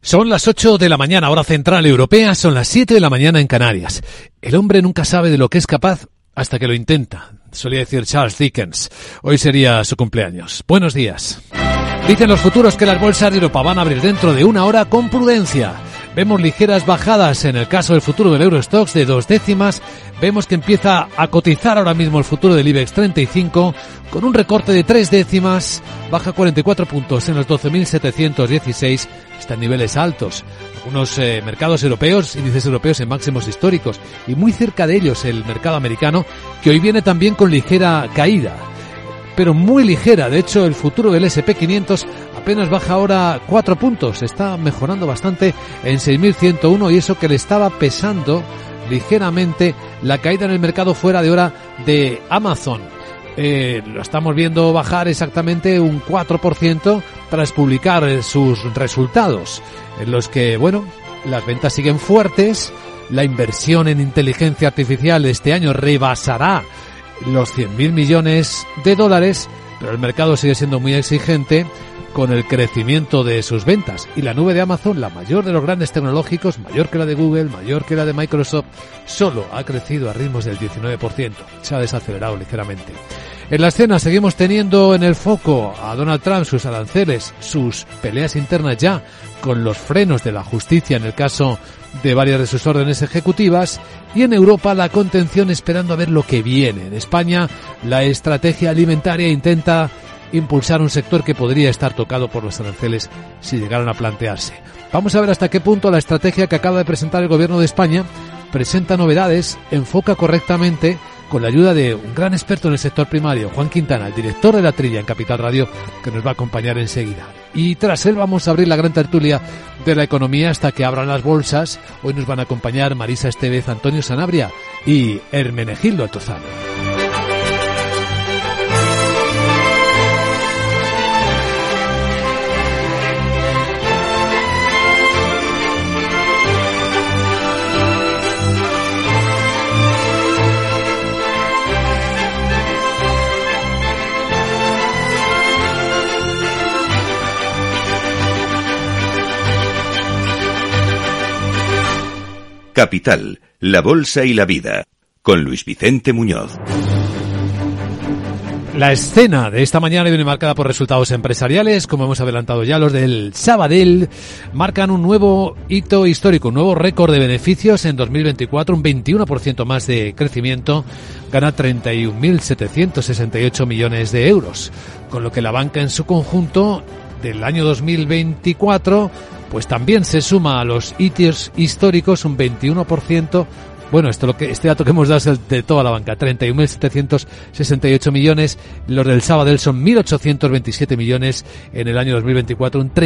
Son las 8 de la mañana, hora central europea, son las 7 de la mañana en Canarias. El hombre nunca sabe de lo que es capaz hasta que lo intenta, solía decir Charles Dickens. Hoy sería su cumpleaños. Buenos días. Dicen los futuros que las bolsas de Europa van a abrir dentro de una hora con prudencia. Vemos ligeras bajadas en el caso del futuro del Eurostoxx de 2 décimas. Vemos que empieza a cotizar ahora mismo el futuro del IBEX 35 con un recorte de 3 décimas. Baja 44 puntos en los 12.716. Están niveles altos. Algunos mercados europeos, índices europeos en máximos históricos. Y muy cerca de ellos el mercado americano, que hoy viene también con ligera caída. Pero muy ligera. De hecho, el futuro del S&P 500 apenas baja ahora 4 puntos. Está mejorando bastante en 6.101 y eso que le estaba pesando ligeramente la caída en el mercado fuera de hora de Amazon. Lo estamos viendo bajar exactamente un 4% tras publicar sus resultados, en los que, bueno, las ventas siguen fuertes, la inversión en inteligencia artificial este año rebasará los 100.000 millones de dólares, pero el mercado sigue siendo muy exigente con el crecimiento de sus ventas. Y la nube de Amazon, la mayor de los grandes tecnológicos, mayor que la de Google, mayor que la de Microsoft, solo ha crecido a ritmos del 19%. Se ha desacelerado ligeramente. En la escena seguimos teniendo en el foco a Donald Trump, sus aranceles, sus peleas internas ya con los frenos de la justicia en el caso de varias de sus órdenes ejecutivas, y en Europa la contención esperando a ver lo que viene. En España la estrategia alimentaria intenta impulsar un sector que podría estar tocado por los aranceles si llegaran a plantearse. Vamos a ver hasta qué punto la estrategia que acaba de presentar el Gobierno de España presenta novedades, enfoca correctamente, con la ayuda de un gran experto en el sector primario, Juan Quintana, el director de La Trilla en Capital Radio, que nos va a acompañar enseguida. Y tras él vamos a abrir la gran tertulia de la economía hasta que abran las bolsas. Hoy nos van a acompañar Marisa Estevez, Antonio Sanabria y Hermenegildo Altozano. Capital, la bolsa y la vida, con Luis Vicente Muñoz. La escena de esta mañana viene marcada por resultados empresariales, como hemos adelantado ya. Los del Sabadell marcan un nuevo hito histórico, un nuevo récord de beneficios en 2024, un 21% más de crecimiento, gana 31.768 millones de euros, con lo que la banca en su conjunto del año 2024 pues también se suma a los hitos históricos un 21%. Bueno, este dato que hemos dado es el de toda la banca, 31.768 millones. Los del Sabadell son 1.827 millones en el año 2024, un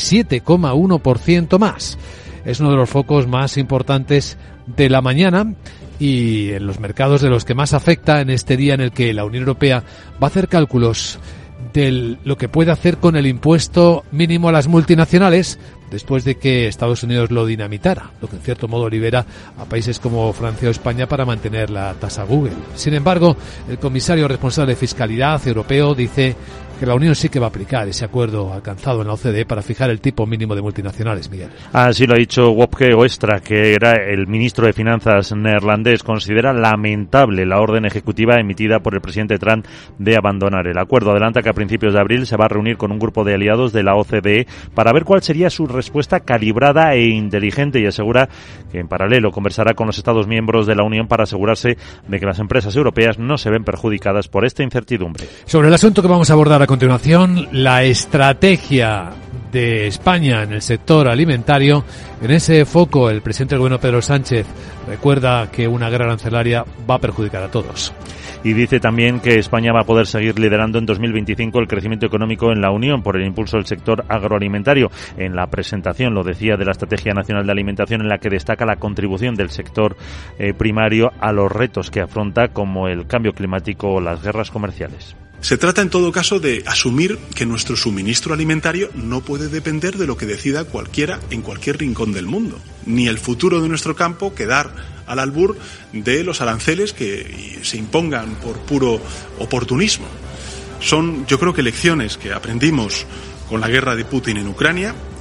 37,1% más. Es uno de los focos más importantes de la mañana y en los mercados de los que más afecta en este día en el que la Unión Europea va a hacer cálculos de lo que puede hacer con el impuesto mínimo a las multinacionales después de que Estados Unidos lo dinamitara, lo que en cierto modo libera a países como Francia o España para mantener la tasa Google. Sin embargo, el comisario responsable de Fiscalidad europeo dice que la Unión sí que va a aplicar ese acuerdo alcanzado en la OCDE para fijar el tipo mínimo de multinacionales, Miguel. Así lo ha dicho Wopke Hoekstra, que era el ministro de Finanzas neerlandés. Considera lamentable la orden ejecutiva emitida por el presidente Trump de abandonar el acuerdo. Adelanta que a principios de abril se va a reunir con un grupo de aliados de la OCDE para ver cuál sería su respuesta calibrada e inteligente, y asegura que en paralelo conversará con los Estados miembros de la Unión para asegurarse de que las empresas europeas no se ven perjudicadas por esta incertidumbre. Sobre el asunto que vamos a abordar a continuación, la estrategia de España en el sector alimentario. En ese foco, el presidente del Gobierno, Pedro Sánchez, recuerda que una guerra arancelaria va a perjudicar a todos. Y dice también que España va a poder seguir liderando en 2025 el crecimiento económico en la Unión por el impulso del sector agroalimentario. En la presentación, lo decía, de la Estrategia Nacional de Alimentación, en la que destaca la contribución del sector primario a los retos que afronta, como el cambio climático o las guerras comerciales. Se trata, en todo caso, de asumir que nuestro suministro alimentario no puede depender de lo que decida cualquiera en cualquier rincón del mundo, ni el futuro de nuestro campo quedar al albur de los aranceles que se impongan por puro oportunismo. Son, yo creo que, lecciones que aprendimos con la guerra de Putin en Ucrania,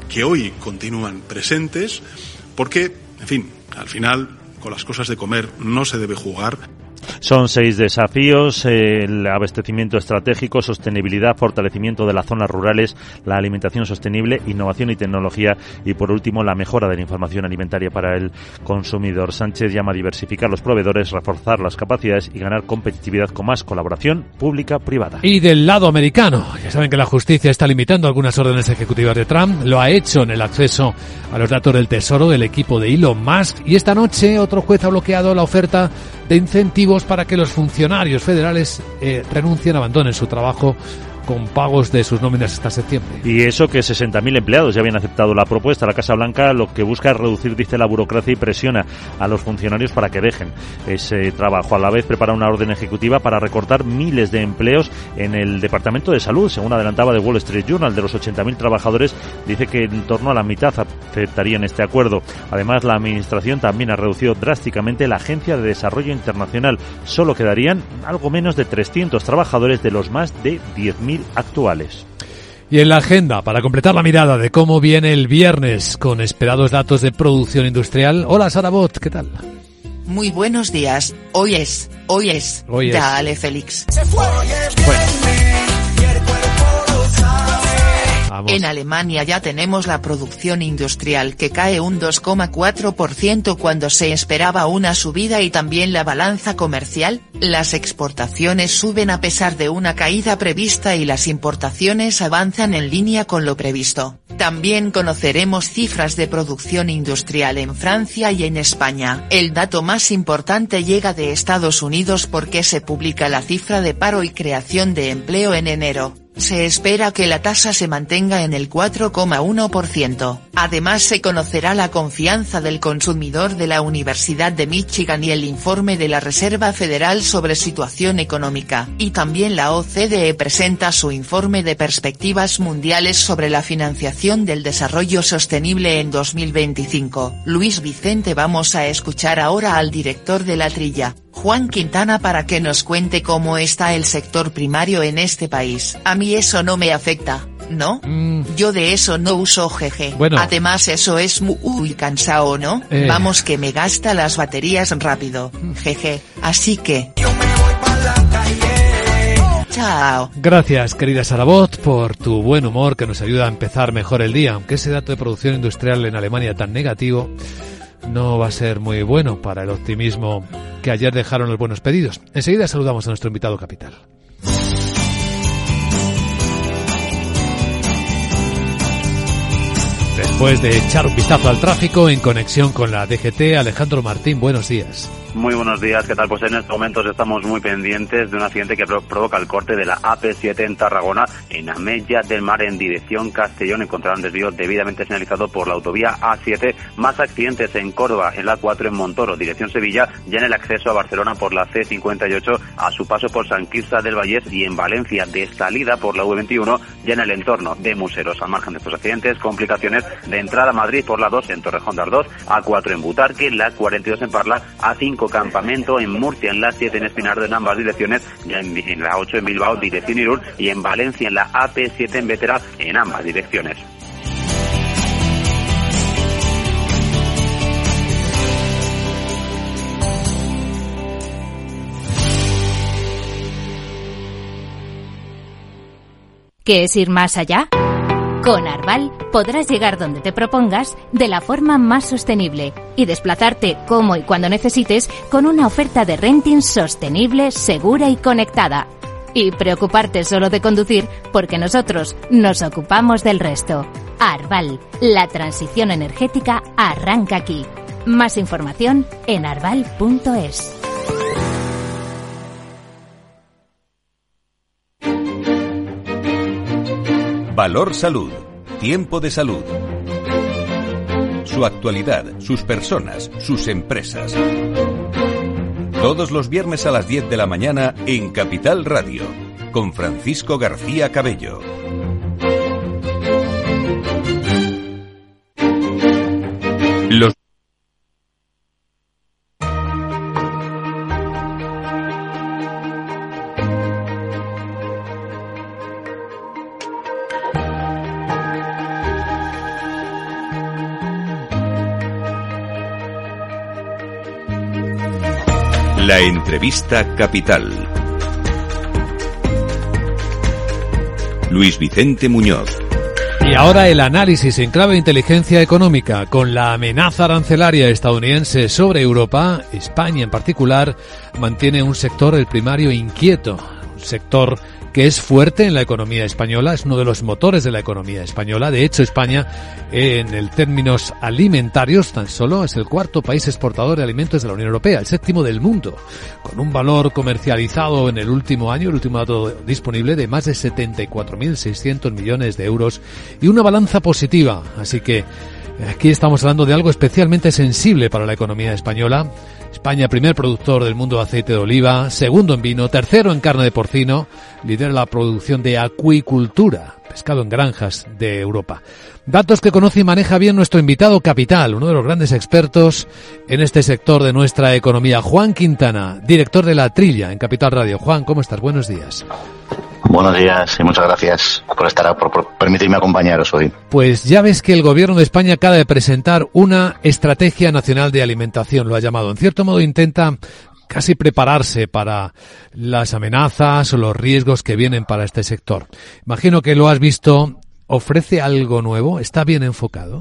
que hoy continúan presentes, porque, en fin, al final, con las cosas de comer no se debe jugar. Son 6 desafíos: el abastecimiento estratégico, sostenibilidad, fortalecimiento de las zonas rurales, la alimentación sostenible, innovación y tecnología y, por último, la mejora de la información alimentaria para el consumidor. Sánchez llama a diversificar los proveedores, reforzar las capacidades y ganar competitividad con más colaboración pública-privada. Y del lado americano, ya saben que la justicia está limitando algunas órdenes ejecutivas de Trump. Lo ha hecho en el acceso a los datos del Tesoro del equipo de Elon Musk, y esta noche otro juez ha bloqueado la oferta de incentivos para que los funcionarios federales renuncien, abandonen su trabajo con pagos de sus nóminas hasta septiembre. Y eso que 60.000 empleados ya habían aceptado la propuesta. La Casa Blanca lo que busca es reducir, dice, la burocracia y presiona a los funcionarios para que dejen ese trabajo. A la vez prepara una orden ejecutiva para recortar miles de empleos en el Departamento de Salud. Según adelantaba The Wall Street Journal, de los 80.000 trabajadores, dice que en torno a la mitad aceptarían este acuerdo. Además, la Administración también ha reducido drásticamente la Agencia de Desarrollo Internacional. Solo quedarían algo menos de 300 trabajadores de los más de 10.000 actuales. Y en la agenda, para completar la mirada de cómo viene el viernes con esperados datos de producción industrial. Hola, Sara Bot, ¿qué tal? Muy buenos días. Hoy es. Dale, Félix. En Alemania ya tenemos la producción industrial que cae un 2,4% cuando se esperaba una subida, y también la balanza comercial. Las exportaciones suben a pesar de una caída prevista y las importaciones avanzan en línea con lo previsto. También conoceremos cifras de producción industrial en Francia y en España. El dato más importante llega de Estados Unidos porque se publica la cifra de paro y creación de empleo en enero. Se espera que la tasa se mantenga en el 4,1%. Además, se conocerá la confianza del consumidor de la Universidad de Michigan y el informe de la Reserva Federal sobre situación económica. Y también la OCDE presenta su informe de perspectivas mundiales sobre la financiación del desarrollo sostenible en 2025. Luis Vicente, vamos a escuchar ahora al director de La Trilla, Juan Quintana, para que nos cuente cómo está el sector primario en este país. A mí eso no me afecta, ¿no? Yo de eso no uso, jeje. Bueno. Además eso es muy cansado, ¿no? Vamos, que me gasta las baterías rápido, jeje. Así que... Chao. Gracias, querida Sara Bot, por tu buen humor que nos ayuda a empezar mejor el día. Aunque ese dato de producción industrial en Alemania tan negativo no va a ser muy bueno para el optimismo que ayer dejaron los buenos pedidos. Enseguida saludamos a nuestro invitado capital. Después de echar un vistazo al tráfico, en conexión con la DGT, Alejandro Martín, buenos días. Muy buenos días, ¿qué tal? Pues en estos momentos estamos muy pendientes de un accidente que provoca el corte de la AP7 en Tarragona, en Amella del Mar, en dirección Castellón. Encontraron desvío debidamente señalizado por la autovía A7. Más accidentes en Córdoba, en la A4 en Montoro, dirección Sevilla, ya en el acceso a Barcelona por la C58, a su paso por San Quirze del Vallés, y en Valencia, de salida por la V21, ya en el entorno de Museros. Al margen de estos accidentes, complicaciones de entrada a Madrid por la 2 en Torrejón de Ardoz, A4 en Butarque, la 42 en Parla, A5 Campamento en Murcia, en la 7 en Espinardo, en ambas direcciones, ya en la 8 en Bilbao, dirección Irún, y en Valencia en la AP7 en Vétera, en ambas direcciones. ¿Qué es ir más allá? Con Arval podrás llegar donde te propongas de la forma más sostenible y desplazarte como y cuando necesites con una oferta de renting sostenible, segura y conectada. Y preocuparte solo de conducir porque nosotros nos ocupamos del resto. Arval, la transición energética arranca aquí. Más información en arval.es. Valor Salud. Tiempo de salud. Su actualidad, sus personas, sus empresas. Todos los viernes a las 10 de la mañana en Capital Radio, con Francisco García Cabello. Los La entrevista capital. Luis Vicente Muñoz. Y ahora el análisis en clave de inteligencia económica. Con la amenaza arancelaria estadounidense sobre Europa, España en particular mantiene un sector, el primario, inquieto. Un sector que es fuerte en la economía española, es uno de los motores de la economía española. De hecho, España, en el términos alimentarios, tan solo es el cuarto país exportador de alimentos de la Unión Europea, el séptimo del mundo, con un valor comercializado en el último año, el último dato disponible, de más de 74.600 millones de euros y una balanza positiva. Así que aquí estamos hablando de algo especialmente sensible para la economía española. España, primer productor del mundo de aceite de oliva, segundo en vino, tercero en carne de porcino, lidera la producción de acuicultura, pescado en granjas de Europa. Datos que conoce y maneja bien nuestro invitado capital, uno de los grandes expertos en este sector de nuestra economía, Juan Quintana, director de La Trilla en Capital Radio. Juan, ¿cómo estás? Buenos días. Buenos días y muchas gracias por permitirme acompañaros hoy. Pues ya ves que el Gobierno de España acaba de presentar una estrategia nacional de alimentación, lo ha llamado. En cierto modo intenta casi prepararse para las amenazas o los riesgos que vienen para este sector. Imagino que lo has visto. ¿Ofrece algo nuevo? ¿Está bien enfocado?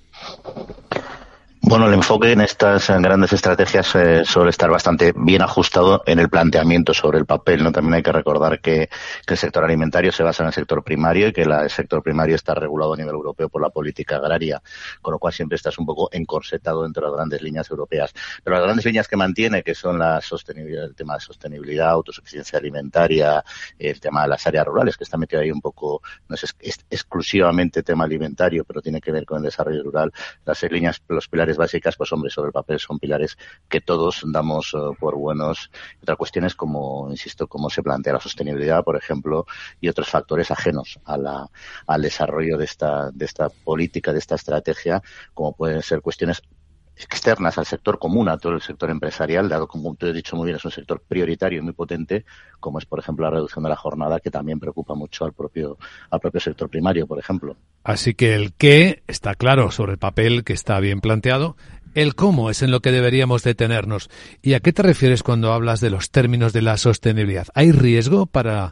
Bueno, el enfoque en estas grandes estrategias suele estar bastante bien ajustado en el planteamiento sobre el papel, ¿no? También hay que recordar que el sector alimentario se basa en el sector primario y que el sector primario está regulado a nivel europeo por la política agraria, con lo cual siempre estás un poco encorsetado dentro de las grandes líneas europeas. Pero las grandes líneas que mantiene, que son la sostenibilidad, el tema de sostenibilidad, autosuficiencia alimentaria, el tema de las áreas rurales, que está metido ahí un poco, no es exclusivamente tema alimentario, pero tiene que ver con el desarrollo rural. Las líneas, los pilares básicas, pues hombre, sobre el papel son pilares que todos damos por buenos. Otra cuestión es como, insisto, cómo se plantea la sostenibilidad, por ejemplo, y otros factores ajenos al desarrollo de esta política, de esta estrategia, como pueden ser cuestiones externas al sector común, a todo el sector empresarial, dado, como tú has dicho muy bien, es un sector prioritario y muy potente, como es, por ejemplo, la reducción de la jornada, que también preocupa mucho al propio sector primario, por ejemplo. Así que el qué está claro sobre el papel, que está bien planteado. El cómo es en lo que deberíamos detenernos. ¿Y a qué te refieres cuando hablas de los términos de la sostenibilidad? ¿Hay riesgo para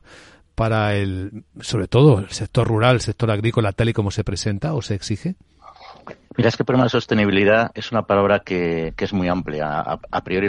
sobre todo el sector rural, el sector agrícola, tal y como se presenta o se exige? Mira, es que el problema de sostenibilidad es una palabra que es muy amplia. A priori,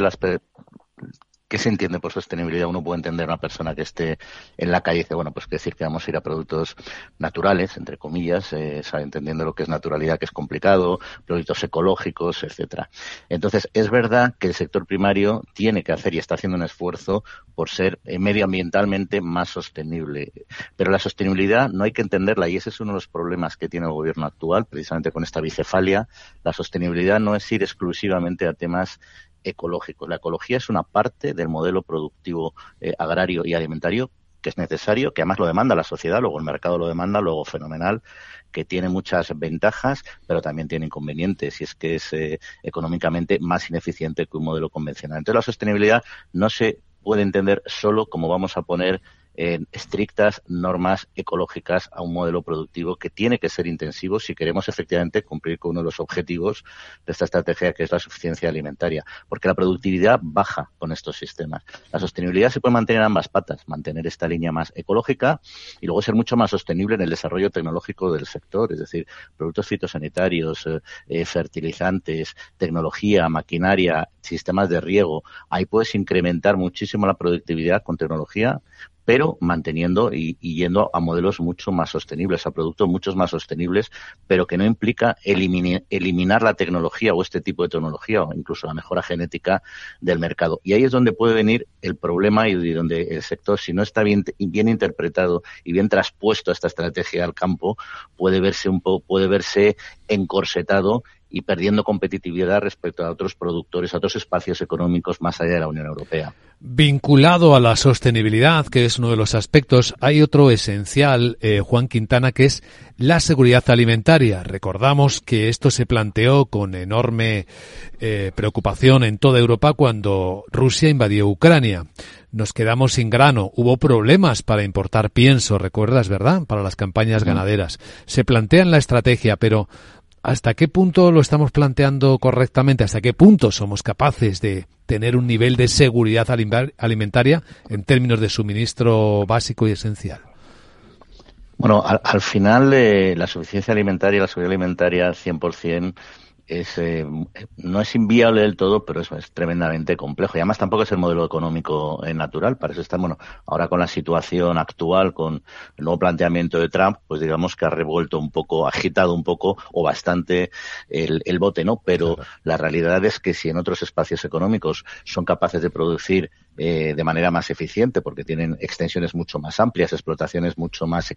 ¿qué se entiende por sostenibilidad? Uno puede entender una persona que esté en la calle y dice, bueno, pues que decir que vamos a ir a productos naturales, entre comillas, entendiendo lo que es naturalidad, que es complicado, productos ecológicos, etcétera. Entonces, es verdad que el sector primario tiene que hacer y está haciendo un esfuerzo por ser medioambientalmente más sostenible. Pero la sostenibilidad no hay que entenderla, y ese es uno de los problemas que tiene el gobierno actual, precisamente con esta bicefalia. La sostenibilidad no es ir exclusivamente a temas ecológicos. La ecología es una parte del modelo productivo agrario y alimentario que es necesario, que además lo demanda la sociedad, luego el mercado lo demanda, luego fenomenal, que tiene muchas ventajas, pero también tiene inconvenientes, y es que es económicamente más ineficiente que un modelo convencional. Entonces, la sostenibilidad no se puede entender solo como vamos a poner estrictas normas ecológicas a un modelo productivo que tiene que ser intensivo si queremos efectivamente cumplir con uno de los objetivos de esta estrategia, que es la suficiencia alimentaria, porque la productividad baja con estos sistemas. La sostenibilidad se puede mantener en ambas patas, mantener esta línea más ecológica y luego ser mucho más sostenible en el desarrollo tecnológico del sector, es decir, productos fitosanitarios, fertilizantes, tecnología, maquinaria, sistemas de riego. Ahí puedes incrementar muchísimo la productividad con tecnología, pero manteniendo y yendo a modelos mucho más sostenibles, a productos mucho más sostenibles, pero que no implica eliminar la tecnología o este tipo de tecnología o incluso la mejora genética del mercado. Y ahí es donde puede venir el problema y donde el sector, si no está bien interpretado y bien traspuesto a esta estrategia al campo, puede verse encorsetado y perdiendo competitividad respecto a otros productores, a otros espacios económicos más allá de la Unión Europea. Vinculado a la sostenibilidad, que es uno de los aspectos, hay otro esencial, Juan Quintana, que es la seguridad alimentaria. Recordamos que esto se planteó con enorme preocupación en toda Europa cuando Rusia invadió Ucrania. Nos quedamos sin grano, hubo problemas para importar pienso, recuerdas, ¿verdad?, para las campañas ganaderas. Se plantea en la estrategia, pero ¿hasta qué punto lo estamos planteando correctamente? ¿Hasta qué punto somos capaces de tener un nivel de seguridad alimentaria en términos de suministro básico y esencial? Bueno, al final la suficiencia alimentaria, la seguridad alimentaria 100% no es inviable del todo, pero es tremendamente complejo. Y además tampoco es el modelo económico natural. Para eso está, ahora con la situación actual, con el nuevo planteamiento de Trump, pues digamos que ha revuelto un poco, agitado un poco o bastante el bote, ¿no? Pero la realidad es que si en otros espacios económicos son capaces de producir de manera más eficiente, porque tienen extensiones mucho más amplias, explotaciones mucho más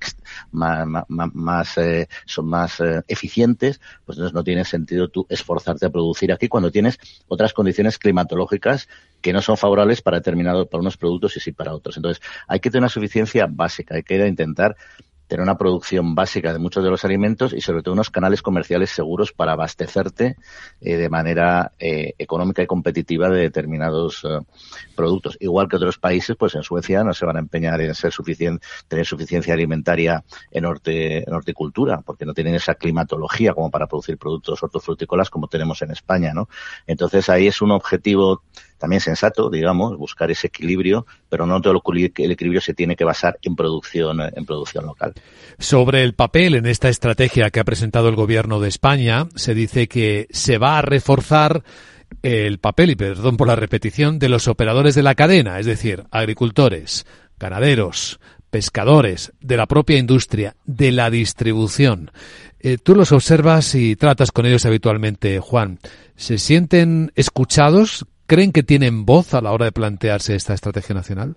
son más eficientes, pues entonces no tiene sentido tú esforzarte a producir aquí cuando tienes otras condiciones climatológicas que no son favorables para unos productos y sí para otros. Entonces hay que tener una suficiencia básica, hay que intentar tener una producción básica de muchos de los alimentos y sobre todo unos canales comerciales seguros para abastecerte de manera económica y competitiva de determinados productos. Igual que otros países, pues en Suecia no se van a empeñar en tener suficiencia alimentaria en horticultura, porque no tienen esa climatología como para producir productos hortofrutícolas como tenemos en España, ¿no? Entonces ahí es un objetivo también sensato, digamos, buscar ese equilibrio, pero no todo el equilibrio se tiene que basar en producción local. Sobre el papel en esta estrategia que ha presentado el Gobierno de España, se dice que se va a reforzar el papel, y perdón por la repetición, de los operadores de la cadena, es decir, agricultores, ganaderos, pescadores, de la propia industria, de la distribución. Tú los observas y tratas con ellos habitualmente, Juan. ¿Se sienten escuchados? ¿Creen que tienen voz a la hora de plantearse esta estrategia nacional?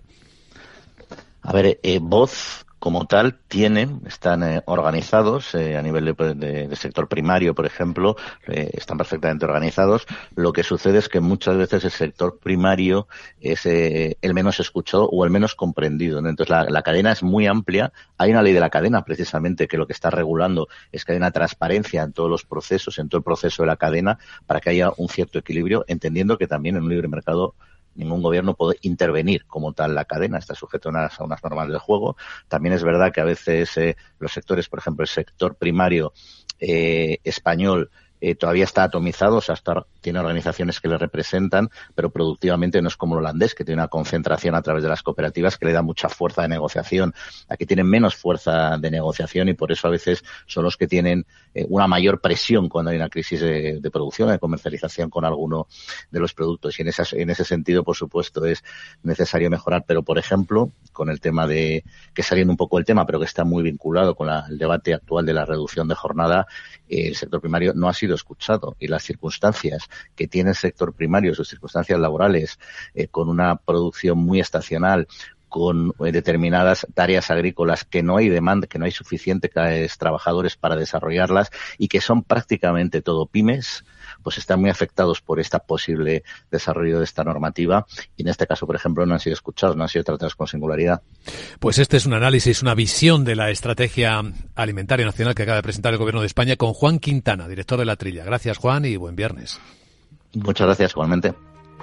A ver, voz como tal están organizados a nivel de sector primario, por ejemplo, están perfectamente organizados. Lo que sucede es que muchas veces el sector primario es el menos escuchado o el menos comprendido, ¿no? Entonces la cadena es muy amplia. Hay una ley de la cadena precisamente que lo que está regulando es que haya una transparencia en todos los procesos, en todo el proceso de la cadena, para que haya un cierto equilibrio, entendiendo que también en un libre mercado ningún gobierno puede intervenir como tal la cadena, está sujeto a unas normas del juego. También es verdad que a veces los sectores, por ejemplo, el sector primario español todavía está atomizado, o sea, tiene organizaciones que le representan, pero productivamente no es como el holandés, que tiene una concentración a través de las cooperativas que le da mucha fuerza de negociación. Aquí tienen menos fuerza de negociación y por eso a veces son los que tienen una mayor presión cuando hay una crisis de producción, de comercialización con alguno de los productos. Y en ese sentido, por supuesto, es necesario mejorar. Pero, por ejemplo, con el tema que saliendo un poco del tema, pero que está muy vinculado con el debate actual de la reducción de jornada, el sector primario no ha sido escuchado y las circunstancias que tiene el sector primario, sus circunstancias laborales, con una producción muy estacional, con determinadas tareas agrícolas que no hay demanda, que no hay suficientes trabajadores para desarrollarlas y que son prácticamente todo pymes, pues están muy afectados por este posible desarrollo de esta normativa y en este caso, por ejemplo, no han sido escuchados, no han sido tratados con singularidad. Pues este es un análisis, una visión de la estrategia alimentaria nacional que acaba de presentar el Gobierno de España con Juan Quintana, director de La Trilla. Gracias, Juan, y buen viernes. Muchas gracias, igualmente.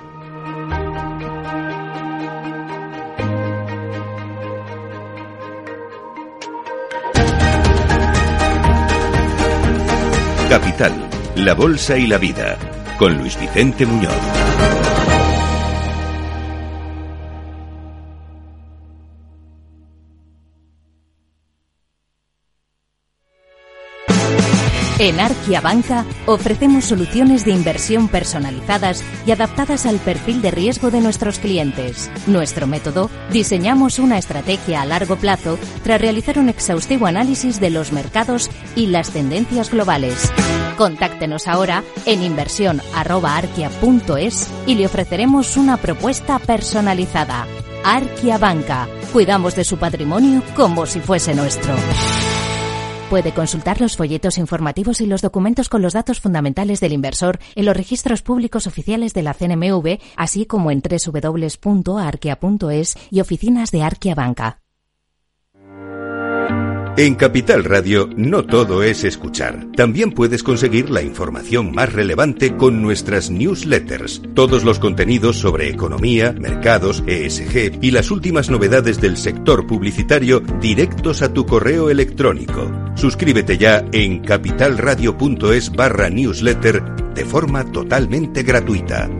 Capital, la bolsa y la vida, con Luis Vicente Muñoz. En Arquia Banca ofrecemos soluciones de inversión personalizadas y adaptadas al perfil de riesgo de nuestros clientes. Nuestro método, diseñamos una estrategia a largo plazo tras realizar un exhaustivo análisis de los mercados y las tendencias globales. Contáctenos ahora en inversión@arquia.es y le ofreceremos una propuesta personalizada. Arquia Banca. Cuidamos de su patrimonio como si fuese nuestro. Puede consultar los folletos informativos y los documentos con los datos fundamentales del inversor en los registros públicos oficiales de la CNMV, así como en www.arquia.es y oficinas de Arquia Banca. En Capital Radio no todo es escuchar. También puedes conseguir la información más relevante con nuestras newsletters. Todos los contenidos sobre economía, mercados, ESG y las últimas novedades del sector publicitario directos a tu correo electrónico. Suscríbete ya en capitalradio.es/newsletter de forma totalmente gratuita.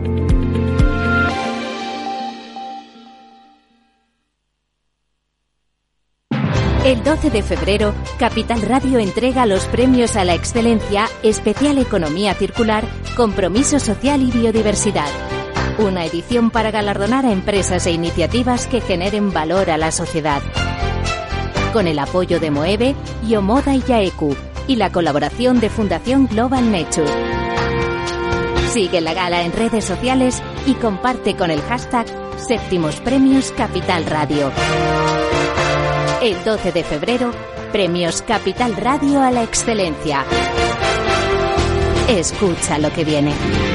El 12 de febrero, Capital Radio entrega los premios a la excelencia Especial Economía Circular, Compromiso Social y Biodiversidad. Una edición para galardonar a empresas e iniciativas que generen valor a la sociedad. Con el apoyo de Moeve, Yomoda y Yaeku y la colaboración de Fundación Global Nature. Sigue la gala en redes sociales y comparte con el hashtag Séptimos Premios Capital Radio. El 12 de febrero, Premios Capital Radio a la Excelencia. Escucha lo que viene.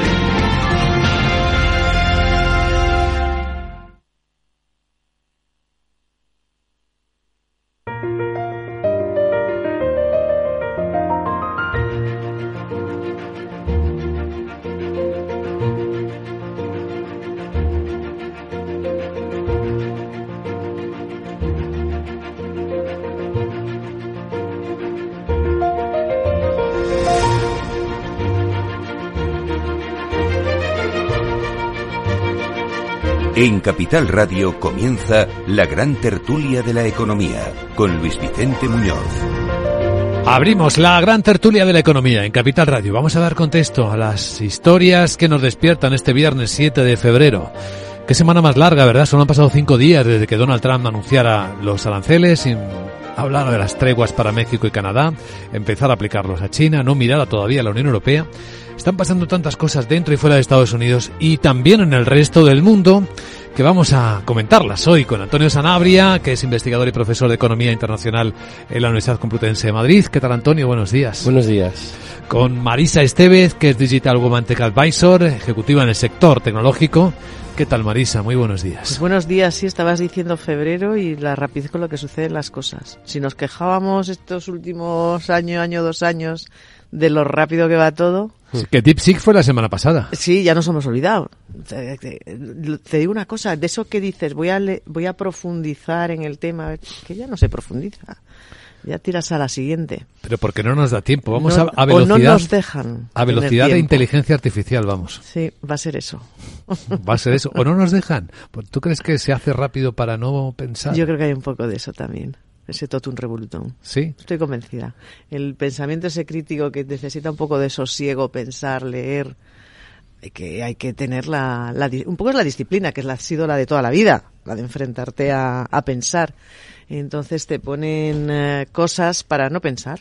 En Capital Radio comienza la gran tertulia de la economía con Luis Vicente Muñoz. Abrimos la gran tertulia de la economía en Capital Radio. Vamos a dar contexto a las historias que nos despiertan este viernes 7 de febrero. Qué semana más larga, ¿verdad? Solo han pasado 5 días desde que Donald Trump anunciara los aranceles, hablar de las treguas para México y Canadá, empezar a aplicarlos a China, no mirar todavía a la Unión Europea. Están pasando tantas cosas dentro y fuera de Estados Unidos y también en el resto del mundo que vamos a comentarlas hoy con Antonio Sanabria, que es investigador y profesor de Economía Internacional en la Universidad Complutense de Madrid. ¿Qué tal, Antonio? Buenos días. Buenos días. Con Marisa Estevez, que es Digital Woman Tech Advisor, ejecutiva en el sector tecnológico. ¿Qué tal, Marisa? Muy buenos días. Pues buenos días, sí, estabas diciendo febrero y la rapidez con lo que suceden las cosas. Si nos quejábamos estos últimos año, 2 años, de lo rápido que va todo... Que DeepSeek fue la semana pasada. Sí, ya nos hemos olvidado. Te digo una cosa, de eso que dices, voy a profundizar en el tema, que ya no se profundiza. Ya tiras a la siguiente. Pero porque no nos da tiempo. Vamos a velocidad. O no nos dejan. A velocidad de inteligencia artificial, vamos. Sí, va a ser eso. Va a ser eso. O no nos dejan. ¿Tú crees que se hace rápido para no pensar? Yo creo que hay un poco de eso también. Ese totum revolutum. Sí. Estoy convencida. El pensamiento ese crítico que necesita un poco de sosiego, pensar, leer, que hay que tener un poco es la disciplina, que ha sido la de toda la vida, la de enfrentarte a pensar. Entonces te ponen cosas para no pensar.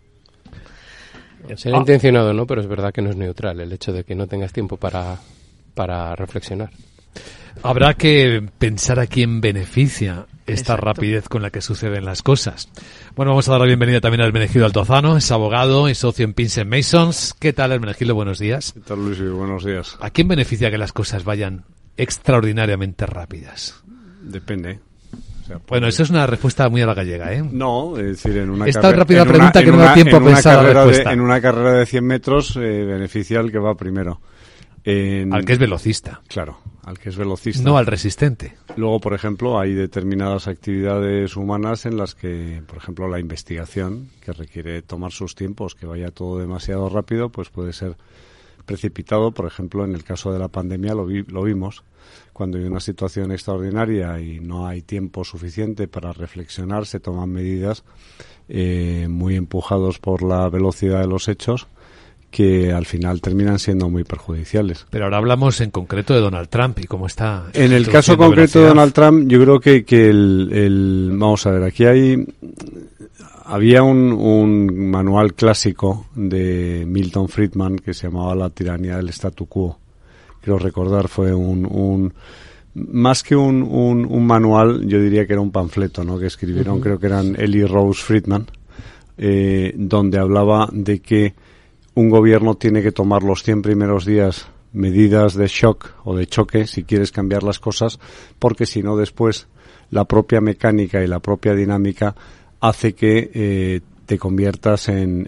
Será intencionado, ¿no? Pero es verdad que no es neutral el hecho de que no tengas tiempo para reflexionar. Habrá que pensar a quién beneficia esta Exacto. rapidez con la que suceden las cosas. Bueno, vamos a dar la bienvenida también a Hermenegildo Altozano, es abogado y socio en Pinsent Masons. ¿Qué tal, Hermenegildo? Buenos días. ¿Qué tal, Luis? Buenos días. ¿A quién beneficia que las cosas vayan extraordinariamente rápidas? Depende. Bueno, eso es una respuesta muy a la gallega, ¿eh? No, es decir, en una Esta rápida pregunta que no da tiempo a pensar la respuesta. En una carrera de 100 metros beneficia al que va primero. Al que es velocista. Claro, al que es velocista. No al resistente. Luego, por ejemplo, hay determinadas actividades humanas en las que, por ejemplo, la investigación, que requiere tomar sus tiempos, que vaya todo demasiado rápido, pues puede ser precipitado. Por ejemplo, en el caso de la pandemia lo vimos. Cuando hay una situación extraordinaria y no hay tiempo suficiente para reflexionar, se toman medidas muy empujados por la velocidad de los hechos, que al final terminan siendo muy perjudiciales. Pero ahora hablamos en concreto de Donald Trump y cómo está... En el caso concreto de Donald Trump, yo creo que vamos a ver, aquí había un manual clásico de Milton Friedman que se llamaba La tiranía del statu quo. Quiero recordar, fue más que un manual, yo diría que era un panfleto, ¿no? Que escribieron, creo que eran él y Rose Friedman, donde hablaba de que un gobierno tiene que tomar los 100 primeros días medidas de shock o de choque si quieres cambiar las cosas, porque si no después la propia mecánica y la propia dinámica hace que te conviertas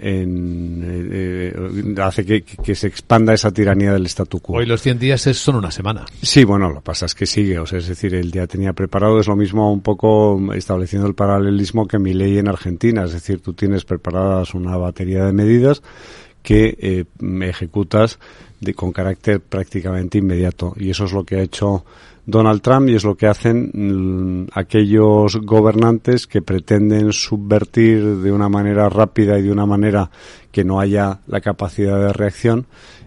hace que se expanda esa tiranía del statu quo. Hoy los 100 días son una semana. Sí, bueno, lo que pasa es que sigue, o sea, es decir, él ya tenía preparado, es lo mismo un poco estableciendo el paralelismo que Milei en Argentina, es decir, tú tienes preparadas una batería de medidas que ejecutas con carácter prácticamente inmediato, y eso es lo que ha hecho Donald Trump y es lo que hacen aquellos gobernantes que pretenden subvertir de una manera rápida y de una manera que no haya la capacidad de reacción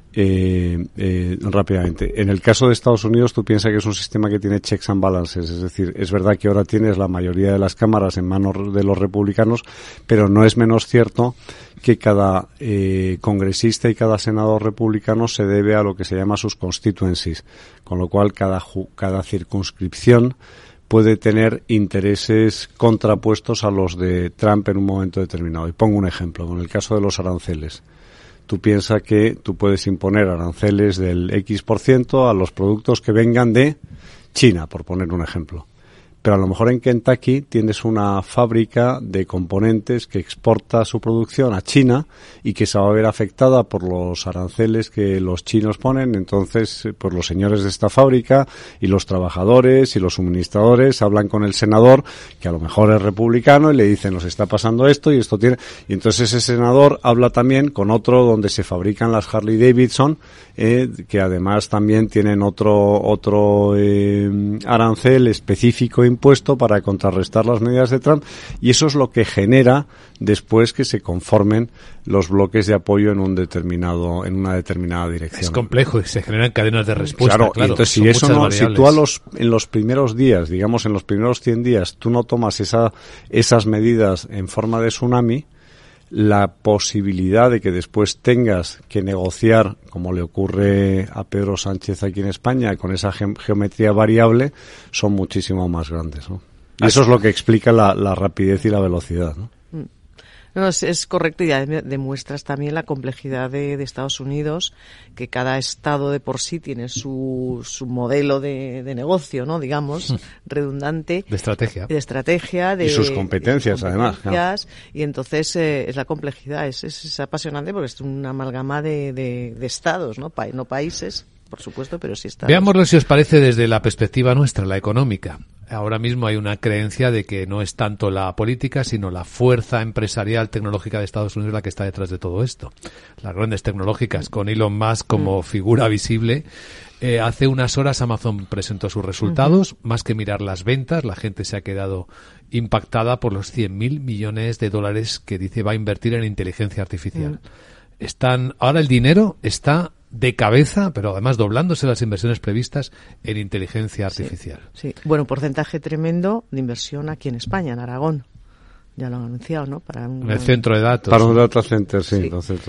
rápidamente. En el caso de Estados Unidos, tú piensas que es un sistema que tiene checks and balances, es decir, es verdad que ahora tienes la mayoría de las cámaras en manos de los republicanos, pero no es menos cierto que cada congresista y cada senador republicano se debe a lo que se llama sus constituencies, con lo cual cada circunscripción puede tener intereses contrapuestos a los de Trump en un momento determinado. Y pongo un ejemplo, con el caso de los aranceles. Tú piensas que tú puedes imponer aranceles del X% a los productos que vengan de China, por poner un ejemplo. Pero a lo mejor en Kentucky tienes una fábrica de componentes que exporta su producción a China y que se va a ver afectada por los aranceles que los chinos ponen. Entonces, pues los señores de esta fábrica y los trabajadores y los suministradores hablan con el senador, que a lo mejor es republicano, y le dicen, nos está pasando esto y esto tiene... Y entonces ese senador habla también con otro donde se fabrican las Harley Davidson, que además también tienen otro arancel específico impuesto para contrarrestar las medidas de Trump, y eso es lo que genera después que se conformen los bloques de apoyo en una determinada dirección. Es complejo y se generan cadenas de respuesta. Claro, y entonces si eso no, si tú en los primeros días, digamos en los primeros 100 días, tú no tomas esas medidas en forma de tsunami, la posibilidad de que después tengas que negociar, como le ocurre a Pedro Sánchez aquí en España, con esa geometría variable, son muchísimo más grandes, ¿no? Y eso es lo que explica la rapidez y la velocidad, ¿no? No, es correcto, y ya demuestras también la complejidad de Estados Unidos, que cada estado de por sí tiene su modelo de negocio, ¿no? Digamos, redundante. De estrategia. Y sus competencias, además. Claro. Y entonces es la complejidad, es apasionante porque es una amalgama de estados, ¿no? No países, por supuesto, pero sí estados. Veámoslo, si os parece, desde la perspectiva nuestra, la económica. Ahora mismo hay una creencia de que no es tanto la política, sino la fuerza empresarial tecnológica de Estados Unidos la que está detrás de todo esto. Las grandes tecnológicas, con Elon Musk como figura visible. Hace unas horas Amazon presentó sus resultados. Más que mirar las ventas, la gente se ha quedado impactada por los 100.000 millones de dólares que dice va a invertir en inteligencia artificial. Ahora el dinero está de cabeza, pero además doblándose las inversiones previstas en inteligencia artificial. Sí. Bueno, porcentaje tremendo de inversión aquí en España, en Aragón. Ya lo han anunciado, ¿no? En el centro de datos. Para un data center, sí.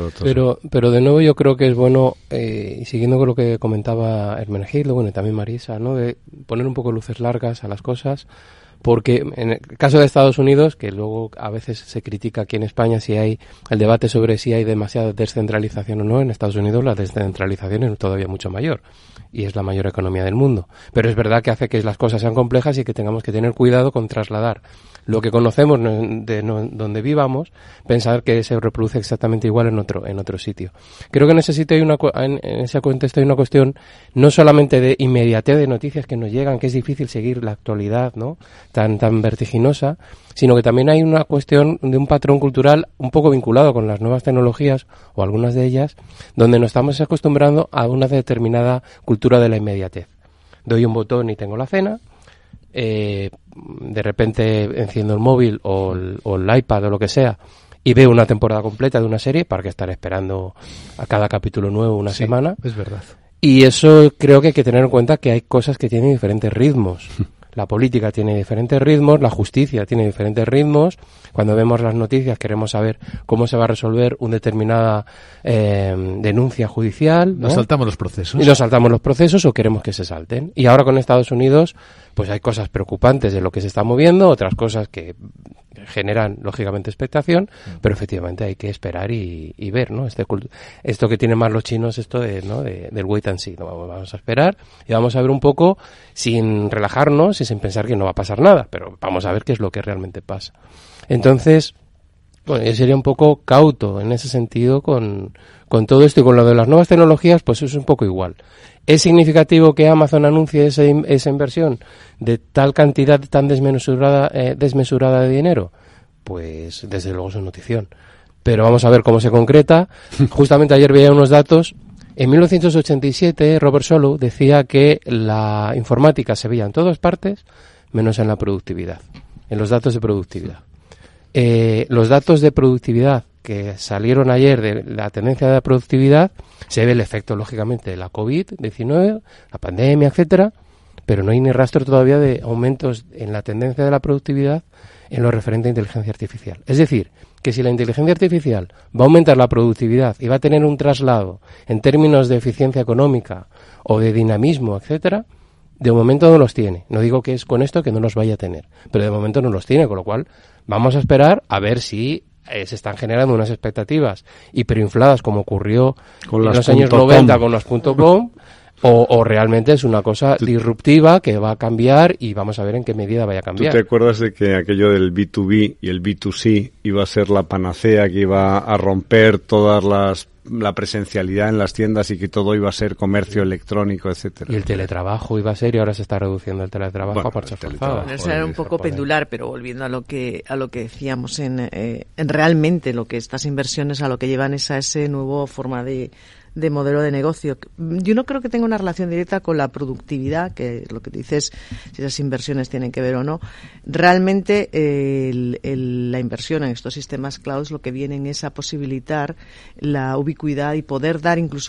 Pero de nuevo yo creo que es bueno, y siguiendo con lo que comentaba Hermenegildo, bueno, y también Marisa, ¿no? De poner un poco luces largas a las cosas. Porque en el caso de Estados Unidos, que luego a veces se critica aquí en España si hay el debate sobre si hay demasiada descentralización o no, en Estados Unidos la descentralización es todavía mucho mayor y es la mayor economía del mundo. Pero es verdad que hace que las cosas sean complejas y que tengamos que tener cuidado con trasladar lo que conocemos donde vivamos, pensar que se reproduce exactamente igual en otro sitio. Creo que en ese sitio en ese contexto hay una cuestión no solamente de inmediatez de noticias que nos llegan, que es difícil seguir la actualidad, ¿no? tan vertiginosa, sino que también hay una cuestión de un patrón cultural un poco vinculado con las nuevas tecnologías, o algunas de ellas, donde nos estamos acostumbrando a una determinada cultura de la inmediatez. Doy un botón y tengo la cena, de repente enciendo el móvil o el iPad o lo que sea y veo una temporada completa de una serie, para que estar esperando a cada capítulo nuevo una semana. Es verdad. Y eso creo que hay que tener en cuenta, que hay cosas que tienen diferentes ritmos. La política tiene diferentes ritmos, la justicia tiene diferentes ritmos. Cuando vemos las noticias queremos saber cómo se va a resolver una determinada denuncia judicial, ¿no? Nos saltamos los procesos. Y nos saltamos los procesos o queremos que se salten. Y ahora con Estados Unidos, pues hay cosas preocupantes de lo que se está moviendo, otras cosas que generan lógicamente expectación, pero efectivamente hay que esperar y ver, ¿no? Esto que tienen más los chinos, esto de, ¿no? del wait and see, ¿no? Vamos a esperar y vamos a ver un poco sin relajarnos y sin pensar que no va a pasar nada, pero vamos a ver qué es lo que realmente pasa. Entonces, bueno, yo sería un poco cauto en ese sentido con todo esto, y con lo de las nuevas tecnologías, pues es un poco igual. ¿Es significativo que Amazon anuncie esa inversión de tal cantidad tan desmesurada de dinero? Pues desde luego es una notición. Pero vamos a ver cómo se concreta. Justamente ayer veía unos datos. En 1987 Robert Solow decía que la informática se veía en todas partes menos en la productividad, en los datos de productividad. Los datos de productividad que salieron ayer de la tendencia de la productividad, se ve el efecto, lógicamente, de la COVID-19, la pandemia, etcétera, pero no hay ni rastro todavía de aumentos en la tendencia de la productividad en lo referente a inteligencia artificial. Es decir, que si la inteligencia artificial va a aumentar la productividad y va a tener un traslado en términos de eficiencia económica o de dinamismo, etcétera, de momento no los tiene. No digo que es con esto que no los vaya a tener, pero de momento no los tiene, con lo cual vamos a esperar a ver si se están generando unas expectativas hiperinfladas como ocurrió en los años 90 con los .com o realmente es una cosa disruptiva que va a cambiar y vamos a ver en qué medida vaya a cambiar. ¿Tú te acuerdas de que aquello del B2B y el B2C iba a ser la panacea, que iba a romper la presencialidad en las tiendas y que todo iba a ser comercio electrónico, etcétera? Y el teletrabajo iba a ser, y ahora se está reduciendo el teletrabajo a marcha forzada. Eso era un poco pendular, pero volviendo a lo que decíamos, en realmente lo que estas inversiones a lo que llevan es a ese nuevo forma de modelo de negocio. Yo no creo que tenga una relación directa con la productividad, que lo que dices, si esas inversiones tienen que ver o no. Realmente la inversión en estos sistemas cloud lo que vienen es a posibilitar la ubicuidad y poder dar incluso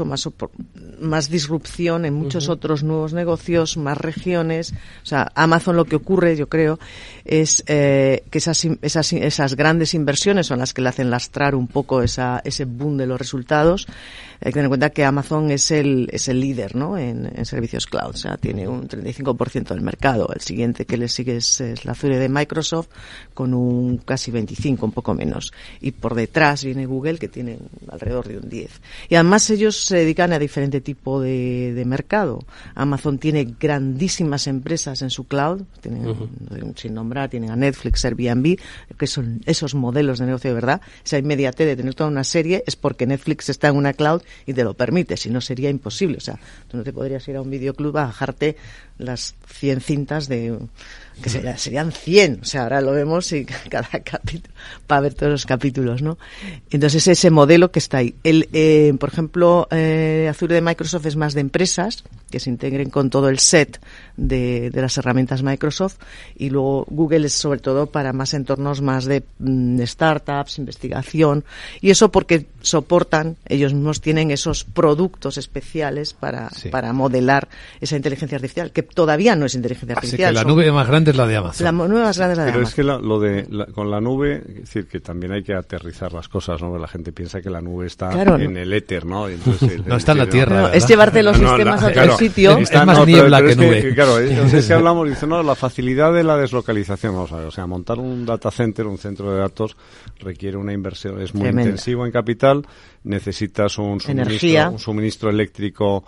más disrupción en muchos otros nuevos negocios, más regiones. O sea, Amazon, lo que ocurre, yo creo, es que esas grandes inversiones son las que le hacen lastrar un poco ese boom de los resultados. Hay que tener en cuenta que Amazon es el líder, ¿no? en servicios cloud, o sea, tiene un 35% del mercado. El siguiente que le sigue es la Azure de Microsoft con un casi 25, un poco menos. Y por detrás viene Google, que tiene alrededor de un 10. Y además ellos se dedican a diferente tipo de mercado. Amazon tiene grandísimas empresas en su cloud, tienen, sin nombrar, tienen a Netflix, Airbnb, que son esos modelos de negocio de verdad. Esa inmediatez de tener toda una serie es porque Netflix está en una cloud y te lo permite, si no sería imposible. O sea, tú no te podrías ir a un videoclub a bajarte las 100 cintas que serían 100, o sea, ahora lo vemos y cada capítulo, para ver todos los capítulos, ¿no? Entonces ese modelo que está ahí. Por ejemplo, Azure de Microsoft es más de empresas que se integren con todo el set de las herramientas Microsoft, y luego Google es sobre todo para más entornos más de startups, investigación, y eso porque ellos mismos tienen esos productos especiales para modelar esa inteligencia artificial, que todavía no es inteligencia artificial. Así que la nube más grande es la de Amazon. La nube más grande es la de Amazon. Pero es que con la nube, es decir, que también hay que aterrizar las cosas, ¿no? La gente piensa que la nube está en el éter, ¿no? Entonces, no está en la tierra. No, es llevarte los sistemas a otro sitio. Es más niebla que nube. Claro, entonces si hablamos, dice, no, la facilidad de la deslocalización, vamos a ver, o sea, montar un data center, un centro de datos, requiere una inversión, es muy intensivo en capital, necesitas un suministro eléctrico